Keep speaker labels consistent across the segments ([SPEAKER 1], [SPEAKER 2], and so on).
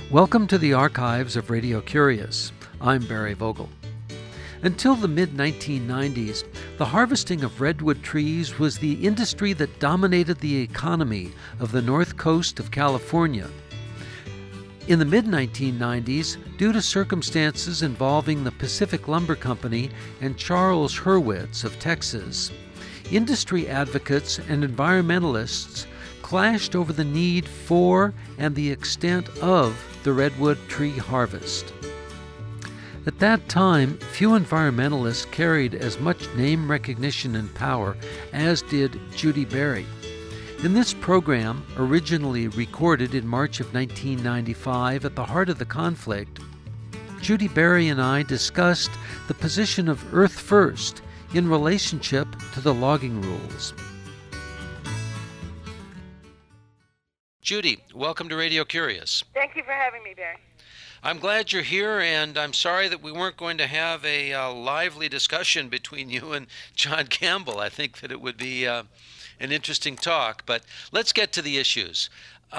[SPEAKER 1] Welcome to the archives of Radio Curious. I'm Barry Vogel. Until the mid-1990s, the harvesting of redwood trees was the industry that dominated the economy of the north coast of California. In the mid-1990s, due to circumstances involving the Pacific Lumber Company and Charles Hurwitz of Texas, industry advocates and environmentalists clashed over the need for and the extent of the redwood tree harvest. At that time, few environmentalists carried as much name recognition and power as did Judy Berry. In this program, originally recorded in March of 1995 at the heart of the conflict, Judy Berry and I discussed the position of Earth First in relationship to the logging rules. Judy, welcome to Radio Curious.
[SPEAKER 2] Thank you for having me, Barry.
[SPEAKER 1] I'm glad you're here, and I'm sorry that we weren't going to have a lively discussion between you and John Campbell. I think that it would be an interesting talk, but let's get to the issues.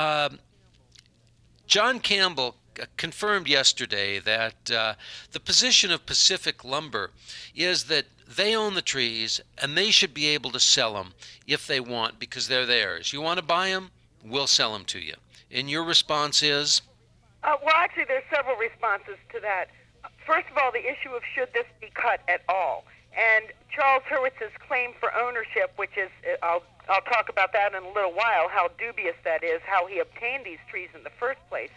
[SPEAKER 1] John Campbell confirmed yesterday that the position of Pacific Lumber is that they own the trees, and they should be able to sell them if they want, because they're theirs. You want to buy them? We'll sell them to you. And your response is?
[SPEAKER 2] Well, actually, there's several responses to that. First of all, the issue of should this be cut at all. And Charles Hurwitz's claim for ownership, which is, I'll talk about that in a little while, how dubious that is, how he obtained these trees in the first place.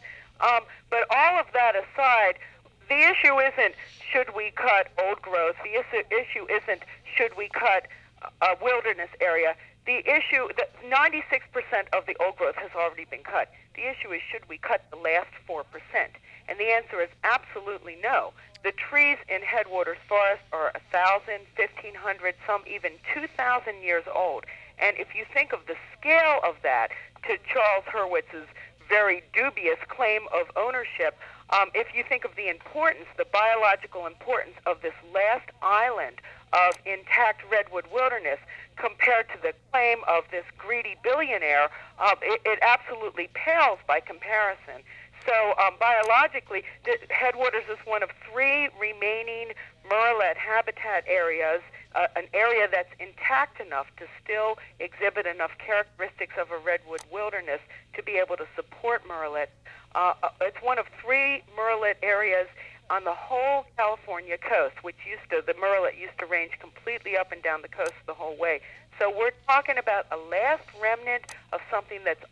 [SPEAKER 2] But all of that aside, the issue isn't should we cut old growth. The issue isn't should we cut a wilderness area. The issue, 96% of the old growth has already been cut. The issue is should we cut the last 4%? And the answer is absolutely no. The trees in Headwaters Forest are 1,000, 1,500, some even 2,000 years old. And if you think of the scale of that to Charles Hurwitz's very dubious claim of ownership, if you think of the importance, the biological importance of this last island of intact redwood wilderness compared to the claim of this greedy billionaire, it absolutely pales by comparison. So biologically, Headwaters is one of 3 remaining murrelet habitat areas, an area that's intact enough to still exhibit enough characteristics of a redwood wilderness to be able to support murrelet. It's one of 3 murrelet areas on the whole California coast, which the murrelet used to range completely up and down the coast the whole way. So we're talking about a last remnant of something that's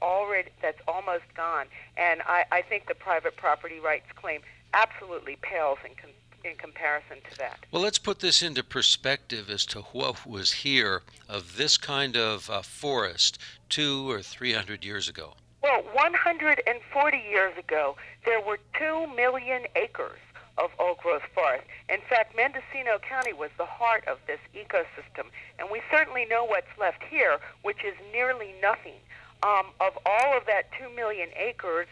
[SPEAKER 2] almost gone. And I think the private property rights claim absolutely pales in comparison to that.
[SPEAKER 1] Well, let's put this into perspective as to what was here of this kind of forest 200 or 300 years ago.
[SPEAKER 2] Well, 140 years ago, there were 2 million acres of old-growth forest. In fact, Mendocino County was the heart of this ecosystem, and we certainly know what's left here, which is nearly nothing. Of all of that 2 million acres,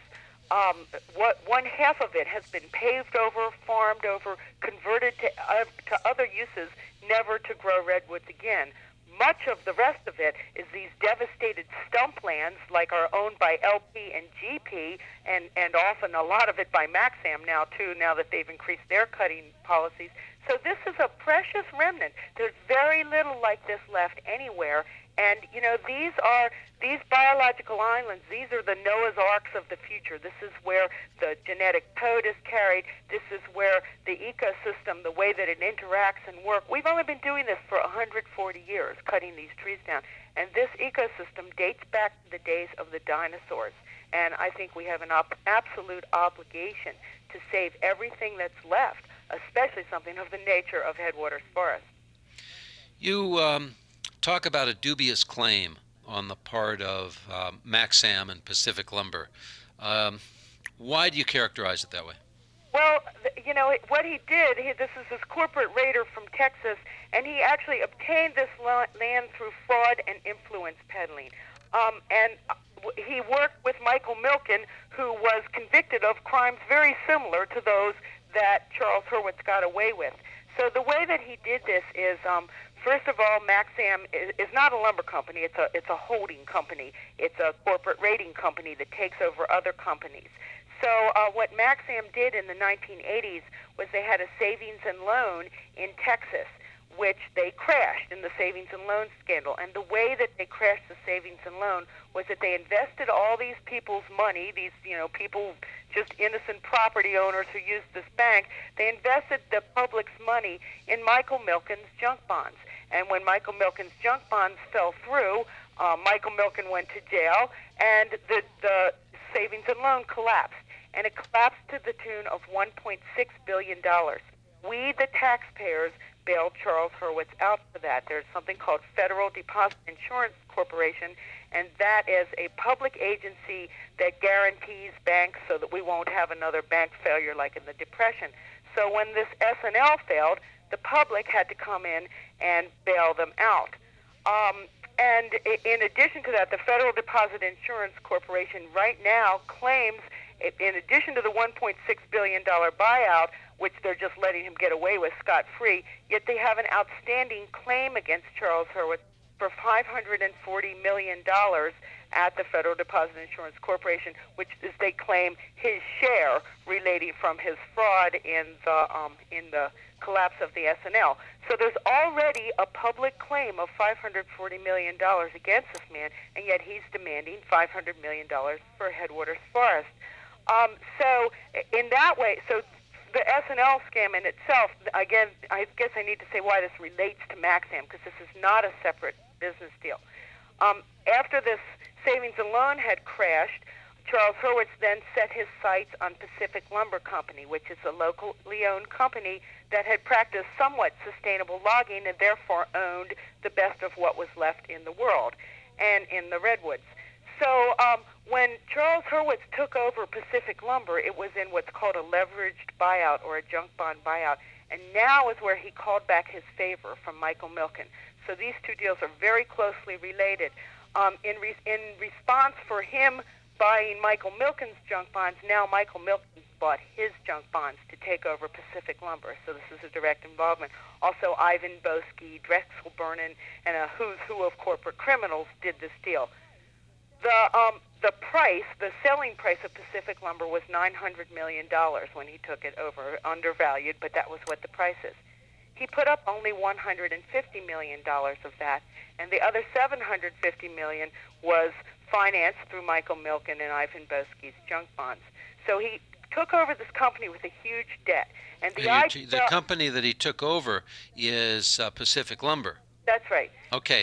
[SPEAKER 2] one half of it has been paved over, farmed over, converted to other uses, never to grow redwoods again. Much of the rest of it is these devastated stump lands, like are owned by LP and GP, and often a lot of it by Maxam now, too, now that they've increased their cutting policies. So this is a precious remnant. There's very little like this left anywhere. And, these biological islands, these are the Noah's Arks of the future. This is where the genetic code is carried. This is where the ecosystem, the way that it interacts and works. We've only been doing this for 140 years, cutting these trees down. And this ecosystem dates back to the days of the dinosaurs. And I think we have an absolute obligation to save everything that's left, especially something of the nature of Headwaters Forest.
[SPEAKER 1] You talk about a dubious claim on the part of Maxam and Pacific Lumber. Why do you characterize it that way?
[SPEAKER 2] Well, what he did, this is this corporate raider from Texas, and he actually obtained this land through fraud and influence peddling. And he worked with Michael Milken, who was convicted of crimes very similar to those that Charles Hurwitz got away with. So the way that he did this is, first of all, Maxam is not a lumber company. It's a holding company. It's a corporate rating company that takes over other companies. So what Maxam did in the 1980s was they had a savings and loan in Texas, which they crashed in the savings and loan scandal. And the way that they crashed the savings and loan was that they invested all these people's money, these people, just innocent property owners who used this bank. They invested the public's money in Michael Milken's junk bonds. And when Michael Milken's junk bonds fell through, Michael Milken went to jail, and the savings and loan collapsed. And it collapsed to the tune of $1.6 billion. We, the taxpayers, bailed Charles Hurwitz out for that. There's something called Federal Deposit Insurance Corporation, and that is a public agency that guarantees banks so that we won't have another bank failure like in the Depression. So when this S&L failed, the public had to come in and bail them out. And in addition to that, the Federal Deposit Insurance Corporation right now claims, in addition to the $1.6 billion buyout, which they're just letting him get away with scot-free, yet they have an outstanding claim against Charles Hurwitz for $540 million at the Federal Deposit Insurance Corporation, which is, they claim, his share relating from his fraud in the collapse of the S&L. So there's already a public claim of $540 million against this man, and yet he's demanding $500 million for Headwaters Forest. So in that way, so the S&L scam in itself, again, I guess I need to say why this relates to Maxam, because this is not a separate business deal. After this savings and loan had crashed, Charles Hurwitz then set his sights on Pacific Lumber Company, which is a locally owned company that had practiced somewhat sustainable logging and therefore owned the best of what was left in the world and in the redwoods. So when Charles Hurwitz took over Pacific Lumber, it was in what's called a leveraged buyout or a junk bond buyout, and now is where he called back his favor from Michael Milken. So these two deals are very closely related. In response for him buying Michael Milken's junk bonds, now Michael Milken bought his junk bonds to take over Pacific Lumber. So this is a direct involvement. Also, Ivan Boesky, Drexel Burnham, and a who's who of corporate criminals did this deal. The price, the selling price of Pacific Lumber was $900 million when he took it over, undervalued, but that was what the price is. He put up only $150 million of that, and the other $750 million was financed through Michael Milken and Ivan Boesky's junk bonds. So he took over this company with a huge debt. And
[SPEAKER 1] the company that he took over is Pacific Lumber.
[SPEAKER 2] That's right.
[SPEAKER 1] Okay.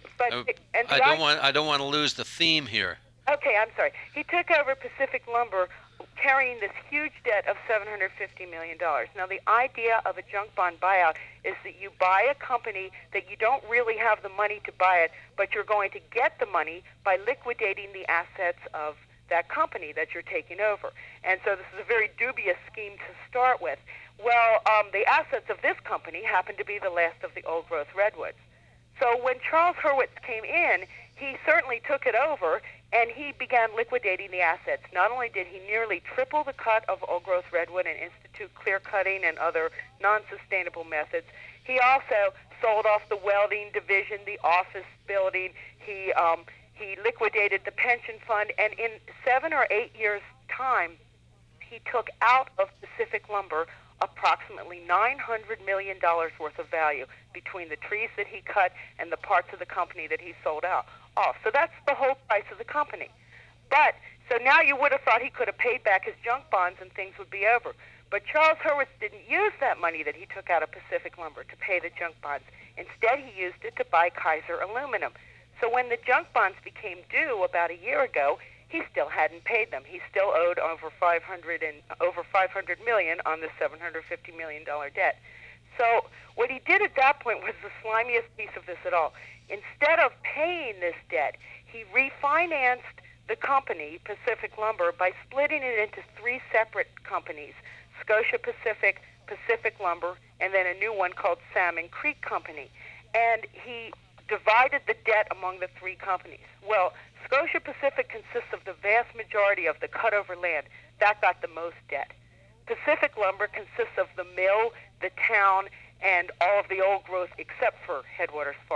[SPEAKER 1] I don't want to lose the theme here.
[SPEAKER 2] Okay, I'm sorry. He took over Pacific Lumber carrying this huge debt of $750 million. Now, the idea of a junk bond buyout is that you buy a company that you don't really have the money to buy it, but you're going to get the money by liquidating the assets of that company that you're taking over. And so this is a very dubious scheme to start with. Well, the assets of this company happen to be the last of the old-growth redwoods. So when Charles Hurwitz came in, he certainly took it over, and he began liquidating the assets. Not only did he nearly triple the cut of old-growth redwood and institute clear-cutting and other non-sustainable methods, he also sold off the welding division, the office building. He liquidated the pension fund, and in 7 or 8 years' time, he took out of Pacific Lumber approximately $900 million worth of value between the trees that he cut and the parts of the company that he sold off. So that's the whole price of the company. But, so now you would have thought he could have paid back his junk bonds and things would be over. But Charles Hurwitz didn't use that money that he took out of Pacific Lumber to pay the junk bonds. Instead, he used it to buy Kaiser Aluminum. So when the junk bonds became due about a year ago, he still hadn't paid them. He still owed over $500 million on the $750 million debt. So what he did at that point was the slimiest piece of this at all. Instead of paying this debt, he refinanced the company, Pacific Lumber, by splitting it into 3 separate companies, Scotia Pacific, Pacific Lumber, and then a new one called Salmon Creek Company. And he divided the debt among the 3 companies. Well, Scotia Pacific consists of the vast majority of the cut-over land. That got the most debt. Pacific Lumber consists of the mill, the town, and all of the old growth except for Headwaters Forest.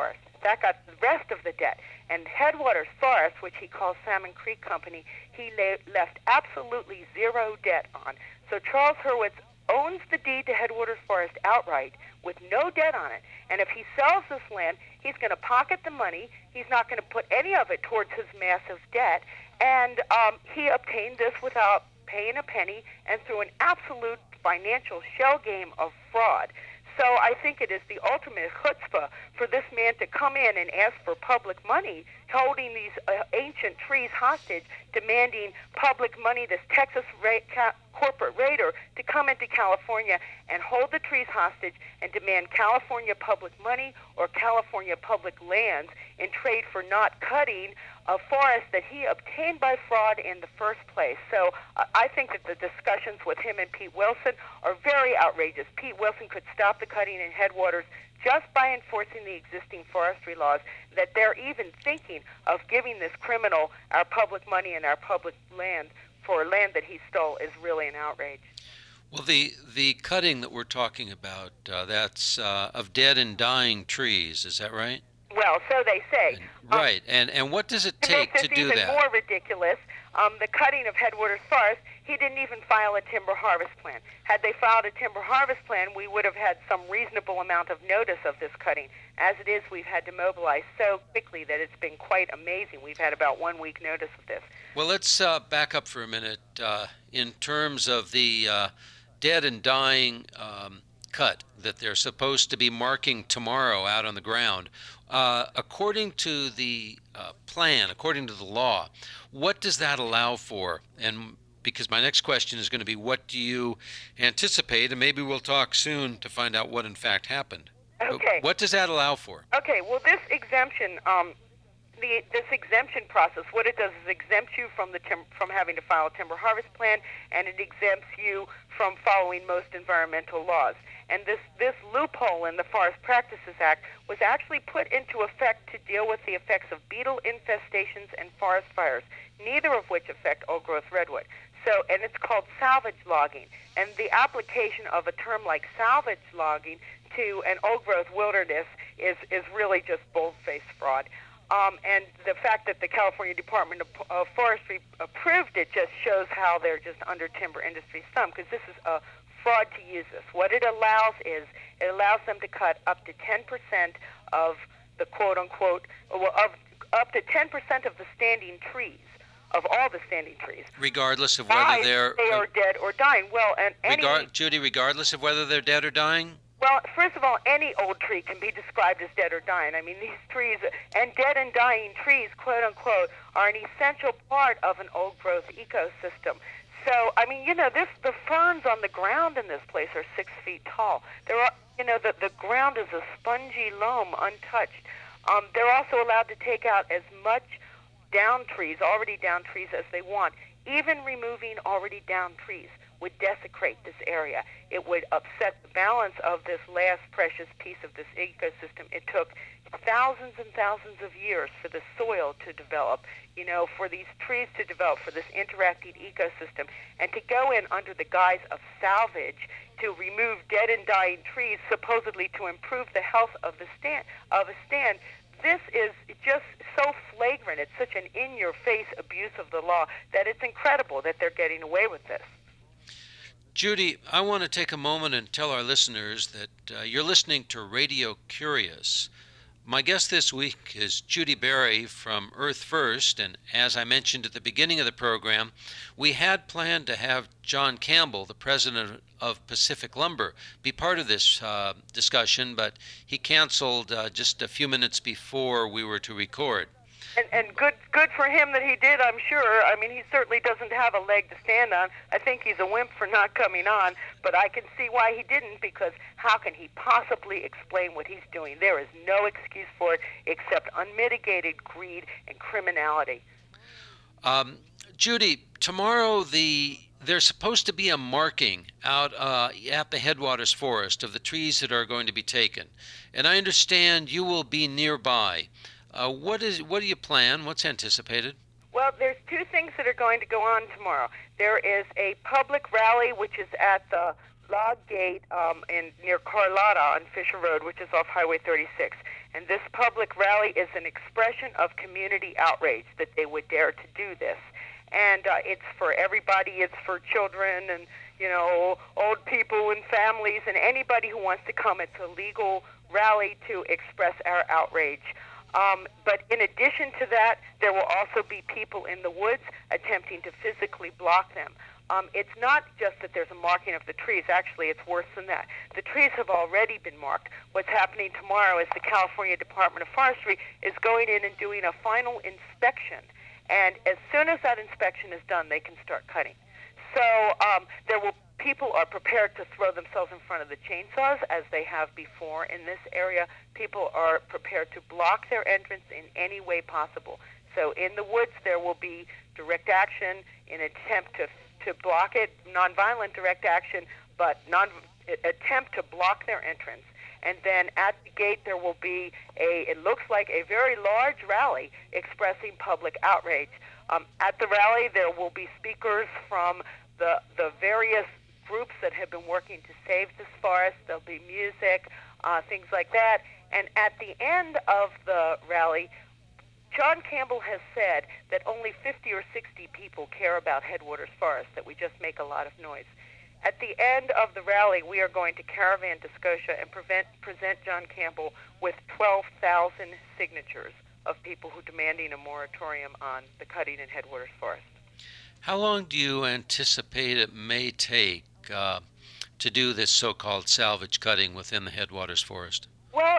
[SPEAKER 2] That got the rest of the debt. And Headwaters Forest, which he calls Salmon Creek Company, he left absolutely zero debt on. So Charles Hurwitz owns the deed to Headwaters Forest outright with no debt on it. And if he sells this land, he's going to pocket the money. He's not going to put any of it towards his massive debt. And he obtained this without paying a penny and through an absolute financial shell game of fraud. So I think it is the ultimate chutzpah for this man to come in and ask for public money, holding these ancient trees hostage, demanding public money, this Texas corporate raider, to come into California and hold the trees hostage and demand California public money or California public lands in trade for not cutting a forest that he obtained by fraud in the first place. So I think that the discussions with him and Pete Wilson are very outrageous. Pete Wilson could stop the cutting in Headwaters just by enforcing the existing forestry laws. That they're even thinking of giving this criminal our public money and our public land for land that he stole is really an outrage.
[SPEAKER 1] Well, the cutting that we're talking about, that's of dead and dying trees, is that right?
[SPEAKER 2] Well, so they say.
[SPEAKER 1] Right, and what does it take to do that?
[SPEAKER 2] To make this even more ridiculous, the cutting of Headwaters Forest, he didn't even file a timber harvest plan. Had they filed a timber harvest plan, we would have had some reasonable amount of notice of this cutting. As it is, we've had to mobilize so quickly that it's been quite amazing. We've had about 1 week notice of this.
[SPEAKER 1] Well, let's back up for a minute. In terms of the dead and dying cut that they're supposed to be marking tomorrow out on the ground, according to the plan, according to the law, what does that allow for? And because my next question is going to be, what do you anticipate? And maybe we'll talk soon to find out what in fact happened.
[SPEAKER 2] Okay.
[SPEAKER 1] But what does that allow for?
[SPEAKER 2] Okay. Well, this exemption, this exemption process, what it does is exempts you from having to file a timber harvest plan, and it exempts you from following most environmental laws. And this loophole in the Forest Practices Act was actually put into effect to deal with the effects of beetle infestations and forest fires, neither of which affect old-growth redwood. So, and it's called salvage logging. And the application of a term like salvage logging to an old-growth wilderness is really just bold-faced fraud. And the fact that the California Department of Forestry approved it just shows how they're just under timber industry's thumb, because this is a fraud to use this. What it allows is, it allows them to cut up to 10% of the quote-unquote, up to 10% of the standing trees, of all the standing trees.
[SPEAKER 1] Regardless of whether
[SPEAKER 2] they are dead or dying. Well, and
[SPEAKER 1] Judy, regardless of whether they're dead or dying?
[SPEAKER 2] Well, first of all, any old tree can be described as dead or dying. I mean, these trees, and dead and dying trees, quote-unquote, are an essential part of an old-growth ecosystem. So, I mean, the ferns on the ground in this place are 6 feet tall. There are, the ground is a spongy loam, untouched. They're also allowed to take out as much already down trees as they want. Even removing already down trees would desecrate this area. It would upset the balance of this last precious piece of this ecosystem. It took thousands and thousands of years for the soil to develop, for these trees to develop, for this interacting ecosystem. And to go in under the guise of salvage to remove dead and dying trees, supposedly to improve the health of a stand, this is just so flagrant. It's such an in-your-face abuse of the law that it's incredible that they're getting away with this.
[SPEAKER 1] Judy, I want to take a moment and tell our listeners that you're listening to Radio Curious. My guest this week is Judy Berry from Earth First, and as I mentioned at the beginning of the program, we had planned to have John Campbell, the president of Pacific Lumber, be part of this discussion, but he canceled just a few minutes before we were to record.
[SPEAKER 2] And good for him that he did, I'm sure. I mean, he certainly doesn't have a leg to stand on. I think he's a wimp for not coming on, but I can see why he didn't, because how can he possibly explain what he's doing? There is no excuse for it except unmitigated greed and criminality.
[SPEAKER 1] Judy, tomorrow there's supposed to be a marking out at the Headwaters Forest of the trees that are going to be taken, and I understand you will be nearby. What do you plan? What's anticipated?
[SPEAKER 2] Well, there's two things that are going to go on tomorrow. There is a public rally, which is at the Log Gate near Carlotta on Fisher Road, which is off Highway 36. And this public rally is an expression of community outrage that they would dare to do this. And it's for everybody. It's for children and, old people and families and anybody who wants to come. It's a legal rally to express our outrage. But in addition to that, there will also be people in the woods attempting to physically block them. It's not just that there's a marking of the trees. Actually, it's worse than that. The trees have already been marked. What's happening tomorrow is the California Department of Forestry is going in and doing a final inspection. And as soon as that inspection is done, they can start cutting. So people are prepared to throw themselves in front of the chainsaws, as they have before in this area. People are prepared to block their entrance in any way possible. So in the woods, there will be direct action in an attempt to block it, nonviolent direct action, but attempt to block their entrance. And then at the gate, there will be it looks like a very large rally expressing public outrage. At the rally, there will be speakers from the various groups that have been working to save this forest. There'll be music, things like that. And at the end of the rally, John Campbell has said that only 50 or 60 people care about Headwaters Forest, that we just make a lot of noise. At the end of the rally, we are going to caravan to Scotia and present John Campbell with 12,000 signatures of people who are demanding a moratorium on the cutting in Headwaters Forest.
[SPEAKER 1] How long do you anticipate it may take to do this so-called salvage cutting within the Headwaters Forest?
[SPEAKER 2] Well,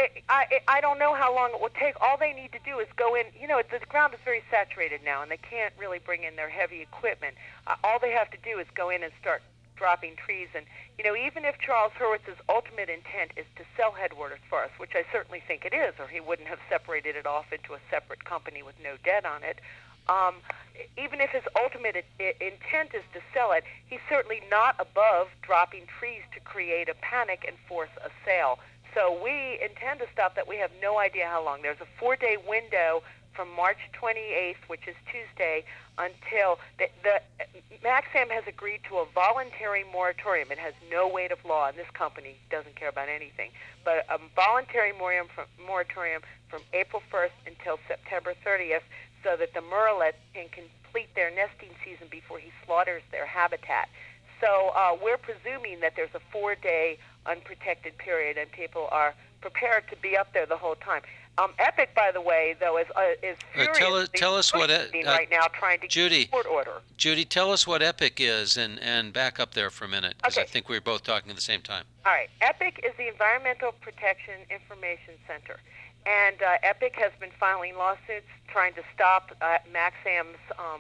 [SPEAKER 2] I don't know how long it will take. All they need to do is go in. The ground is very saturated now, and they can't really bring in their heavy equipment. All they have to do is go in and start dropping trees. And, even if Charles Hurwitz's ultimate intent is to sell Headwaters Forest, which I certainly think it is, or he wouldn't have separated it off into a separate company with no debt on it, even if his ultimate intent is to sell it, he's certainly not above dropping trees to create a panic and force a sale. So we intend to stop that. We have no idea how long. There's a 4-day window from March 28th, which is Tuesday, until the Maxam has agreed to a voluntary moratorium. It has no weight of law, and this company doesn't care about anything. But a voluntary moratorium from April 1st until September 30th, so that the murrelet can complete their nesting season before he slaughters their habitat. So we're presuming that there's a 4-day unprotected period, and people are prepared to be up there the whole time. Epic, by the way, though, is furiously
[SPEAKER 1] tell us what
[SPEAKER 2] right now trying to
[SPEAKER 1] Judy,
[SPEAKER 2] get court order.
[SPEAKER 1] Judy, tell us what Epic is, and back up there for a minute, because
[SPEAKER 2] Okay.
[SPEAKER 1] I think we're both talking at the same time.
[SPEAKER 2] All right. EPIC is the Environmental Protection Information Center. And EPIC has been filing lawsuits trying to stop Maxam's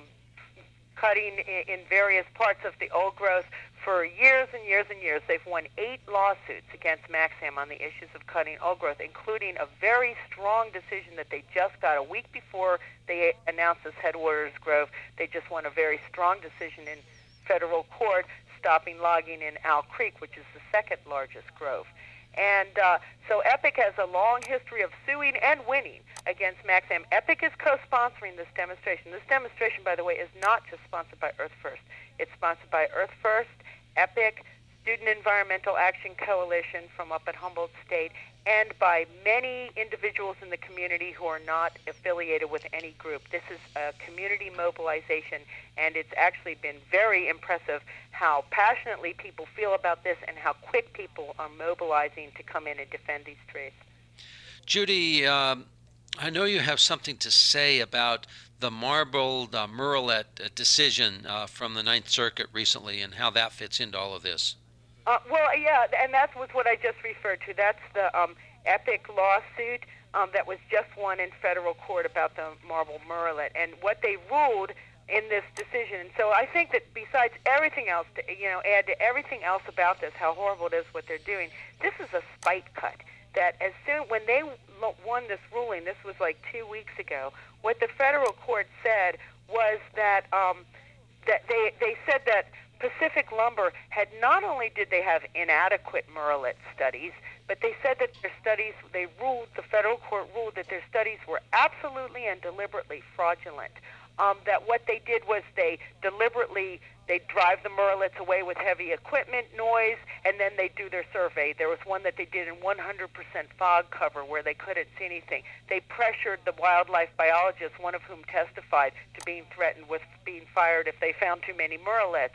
[SPEAKER 2] cutting in various parts of the old growth for years and years and years. They've won 8 lawsuits against Maxam on the issues of cutting old growth, including a very strong decision that they just got a week before they announced this Headwaters Grove. They just won a very strong decision in federal court stopping logging in Owl Creek, which is the second largest grove. And so EPIC has a long history of suing and winning against Maxam. EPIC is co-sponsoring this demonstration. This demonstration, by the way, is not just sponsored by Earth First. It's sponsored by Earth First, EPIC, Student Environmental Action Coalition from up at Humboldt State, and by many individuals in the community who are not affiliated with any group. This is a community mobilization, and it's actually been very impressive how passionately people feel about this and how quick people are mobilizing to come in and defend these trees.
[SPEAKER 1] Judy, I know you have something to say about the marbled murrelet decision from the Ninth Circuit recently and how that fits into all of this.
[SPEAKER 2] Well, yeah, and that was what I just referred to. That's the EPIC lawsuit that was just won in federal court about the marbled murrelet. And what they ruled in this decision, and so I think that besides everything else, add to everything else about this, how horrible it is what they're doing, this is a spite cut. That as soon, when they won this ruling, this was like 2 weeks ago, what the federal court said was that that they said that Pacific Lumber had not only did they have inadequate murrelet studies, but they said that their studies, the federal court ruled that their studies were absolutely and deliberately fraudulent. That what they did was they deliberately They drive the murrelets away with heavy equipment, noise, and then they do their survey. There was one that they did in 100% fog cover where they couldn't see anything. They pressured the wildlife biologists, one of whom testified to being threatened with being fired if they found too many murrelets.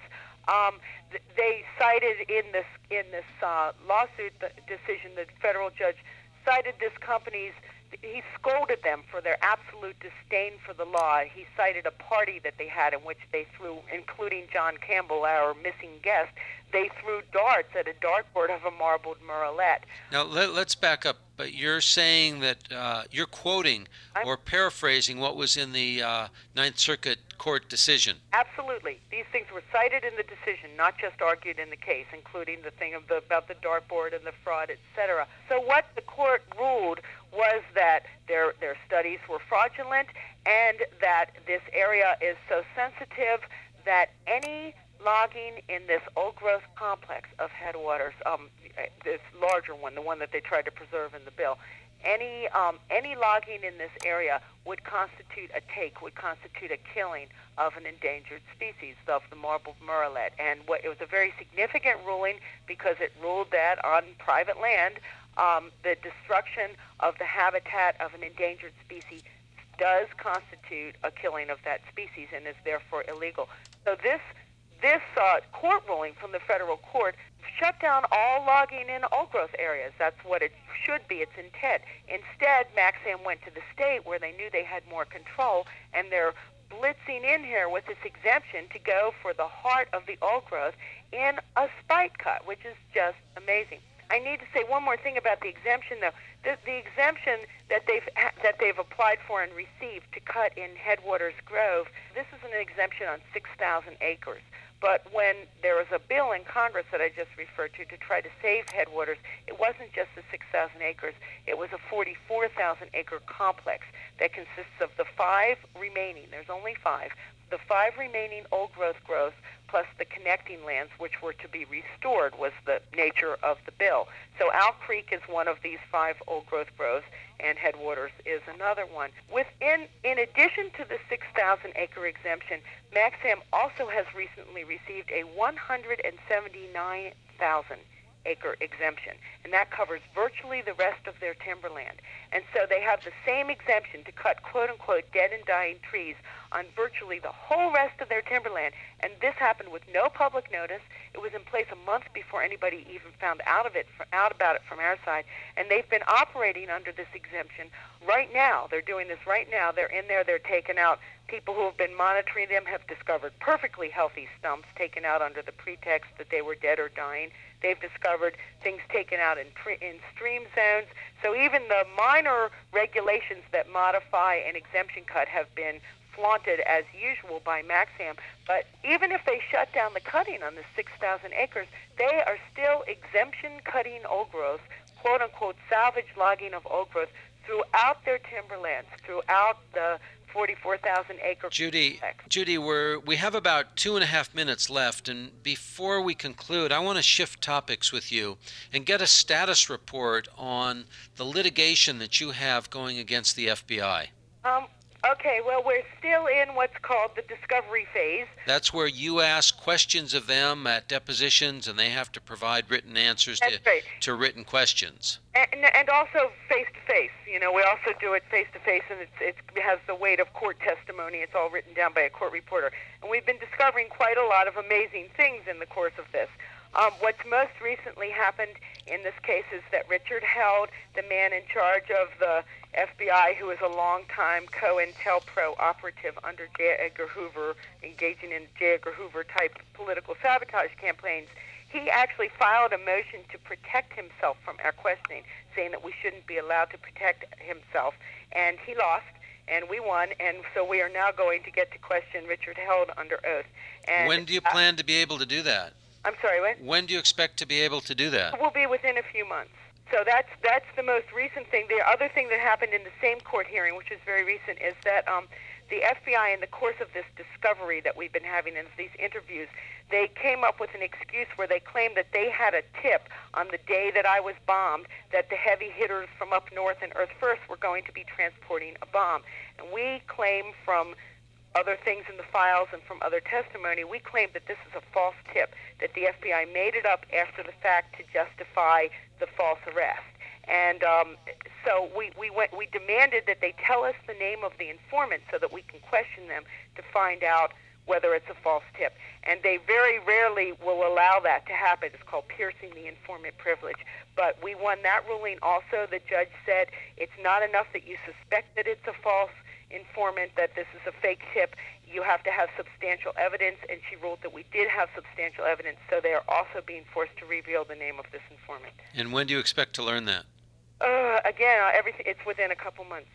[SPEAKER 2] They cited in this lawsuit decision, the federal judge cited this company's. He scolded them for their absolute disdain for the law. He cited a party that they had in which they threw, including John Campbell, our missing guest, they threw darts at a dartboard of a marbled murrelet.
[SPEAKER 1] Now, let's back up. But you're saying that you're quoting or paraphrasing what was in the Ninth Circuit Court decision.
[SPEAKER 2] Absolutely. These things were cited in the decision, not just argued in the case, including the thing about the dartboard and the fraud, etc. So what the court ruled was that their studies were fraudulent and that this area is so sensitive that any logging in this old-growth complex of headwaters, this larger one, the one that they tried to preserve in the bill, any logging in this area would constitute a take, would constitute a killing of an endangered species, of the marbled murrelet. And it was a very significant ruling because it ruled that on private land, the destruction of the habitat of an endangered species does constitute a killing of that species and is therefore illegal. So this court ruling from the federal court shut down all logging in old-growth areas. That's what it should be, its intent. Instead, Maxam went to the state where they knew they had more control, and they're blitzing in here with this exemption to go for the heart of the old-growth in a spite cut, which is just amazing. I need to say one more thing about the exemption, though. The exemption that they've applied for and received to cut in Headwaters Grove, this is an exemption on 6,000 acres. But when there was a bill in Congress that I just referred to try to save Headwaters, it wasn't just the 6,000 acres. It was a 44,000-acre complex that consists of the five remaining, there's only five, the five remaining old-growth growths plus the connecting lands which were to be restored was the nature of the bill. So Owl Creek is one of these five old-growth growths, and Headwaters is another one. In addition to the 6,000-acre exemption, Maxam also has recently received a 179,000-acre exemption, and that covers virtually the rest of their timberland. And so they have the same exemption to cut quote-unquote dead and dying trees on virtually the whole rest of their timberland, and this happened with no public notice. It was in place a month before anybody even found out about it from our side, and they've been operating under this exemption right now. They're doing this right now. They're in there. They're taking out people who have been monitoring them, have discovered perfectly healthy stumps taken out under the pretext that they were dead or dying. They've discovered things taken out in stream zones. So even the minor regulations that modify an exemption cut have been flaunted as usual by Maxam. But even if they shut down the cutting on the 6,000 acres, they are still exemption cutting old growth, quote-unquote salvage logging of old growth throughout their timberlands, throughout the 44,000-acre
[SPEAKER 1] Judy, we have about 2.5 minutes left, and before we conclude, I want to shift topics with you and get a status report on the litigation that you have going against the FBI.
[SPEAKER 2] Okay, well, we're still in what's called the discovery phase.
[SPEAKER 1] That's where you ask questions of them at depositions, and they have to provide written answers to written questions.
[SPEAKER 2] And also face-to-face. You know, we also do it face-to-face, and it has the weight of court testimony. It's all written down by a court reporter. And we've been discovering quite a lot of amazing things in the course of this. What's most recently happened in this case is that Richard Held, the man in charge of the FBI, who is a longtime COINTELPRO operative under J. Edgar Hoover, engaging in J. Edgar Hoover-type political sabotage campaigns, he actually filed a motion to protect himself from our questioning, saying that we shouldn't be allowed to protect himself. And he lost, and we won, and so we are now going to get to question Richard Held under oath. And
[SPEAKER 1] when do you plan to be able to do that?
[SPEAKER 2] I'm sorry, what?
[SPEAKER 1] When do you expect to be able to do that?
[SPEAKER 2] It will be within a few months. So that's the most recent thing. The other thing that happened in the same court hearing, which is very recent, is that the FBI, in the course of this discovery that we've been having in these interviews, they came up with an excuse where they claimed that they had a tip on the day that I was bombed that the heavy hitters from up north and Earth First were going to be transporting a bomb. And we claim from other things in the files and from other testimony, we claim that this is a false tip, that the FBI made it up after the fact to justify the false arrest. And so we demanded that they tell us the name of the informant so that we can question them to find out whether it's a false tip. And they very rarely will allow that to happen. It's called piercing the informant privilege. But we won that ruling also. The judge said it's not enough that you suspect that it's a false informant, that this is a fake tip. You have to have substantial evidence, and she ruled that we did have substantial evidence, so they are also being forced to reveal the name of this informant.
[SPEAKER 1] And when do you expect to learn that?
[SPEAKER 2] Again, it's within a couple months.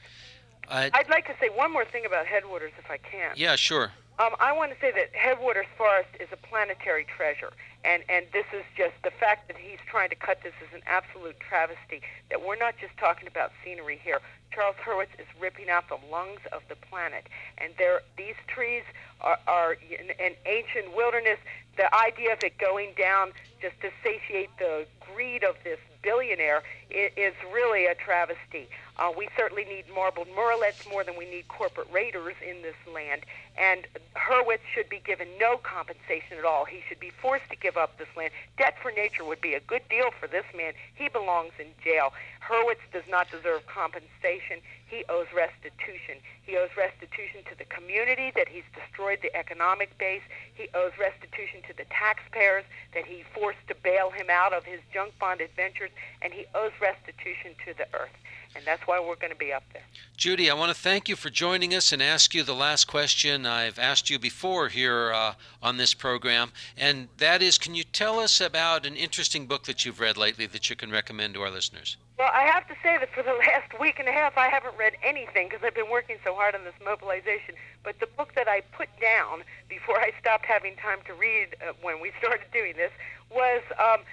[SPEAKER 2] I'd like to say one more thing about Headwaters, if I can.
[SPEAKER 1] Yeah, sure.
[SPEAKER 2] I want to say that Headwaters Forest is a planetary treasure, and this is just the fact that he's trying to cut this is an absolute travesty, that we're not just talking about scenery here. Charles Hurwitz is ripping out the lungs of the planet, and these trees are an ancient wilderness. The idea of it going down just to satiate the greed of this billionaire is really a travesty. We certainly need marbled murrelets more than we need corporate raiders in this land, and Hurwitz should be given no compensation at all. He should be forced to give up this land. Debt for nature would be a good deal for this man. He belongs in jail. Hurwitz does not deserve compensation. He owes restitution. He owes restitution to the community that he's destroyed the economic base. He owes restitution to the taxpayers that he forced to bail him out of his junk bond adventures, and he owes restitution to the earth. And that's why we're going to be up there.
[SPEAKER 1] Judy, I want to thank you for joining us and ask you the last question I've asked you before here on this program, and that is, can you tell us about an interesting book that you've read lately that you can recommend to our listeners?
[SPEAKER 2] Well, I have to say that for the last week and a half, I haven't read anything because I've been working so hard on this mobilization. But the book that I put down before I stopped having time to read when we started doing this was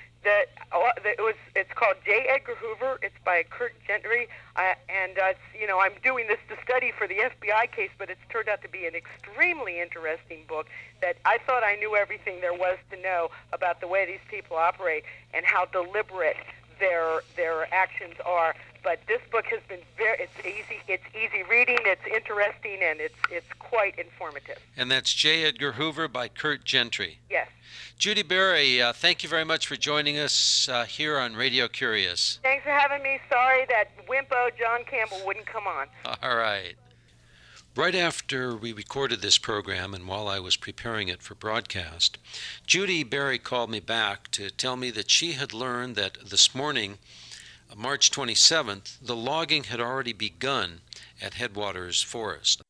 [SPEAKER 2] it's called J. Edgar Hoover. It's by Kurt Gentry, and I'm doing this to study for the FBI case, but it's turned out to be an extremely interesting book that I thought I knew everything there was to know about the way these people operate and how deliberate their actions are. But this book has been it's easy reading, it's interesting, and it's quite informative.
[SPEAKER 1] And that's J. Edgar Hoover by Kurt Gentry.
[SPEAKER 2] Yes.
[SPEAKER 1] Judy Berry, thank you very much for joining us here on Radio Curious.
[SPEAKER 2] Thanks for having me. Sorry that wimpo John Campbell wouldn't come on.
[SPEAKER 1] All right. Right after we recorded this program and while I was preparing it for broadcast, Judy Berry called me back to tell me that she had learned that this morning, March 27th, the logging had already begun at Headwaters Forest.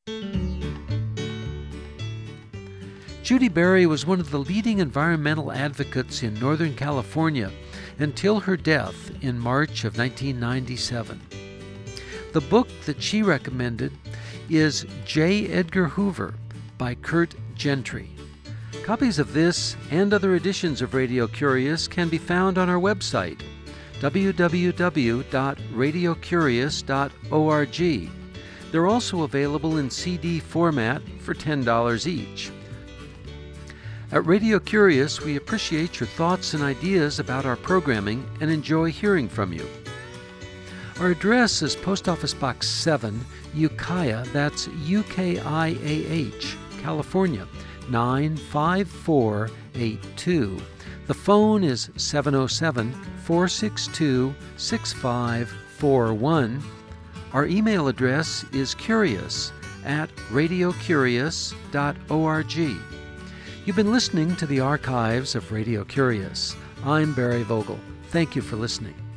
[SPEAKER 1] Judy Berry was one of the leading environmental advocates in Northern California until her death in March of 1997. The book that she recommended is J. Edgar Hoover by Kurt Gentry. Copies of this and other editions of Radio Curious can be found on our website, www.radiocurious.org. They're also available in CD format for $10 each. At Radio Curious, we appreciate your thoughts and ideas about our programming and enjoy hearing from you. Our address is Post Office Box 7, Ukiah, that's UKIAH, California, 95482. The phone is 707-462-6541. Our email address is curious@radiocurious.org. You've been listening to the archives of Radio Curious. I'm Barry Vogel. Thank you for listening.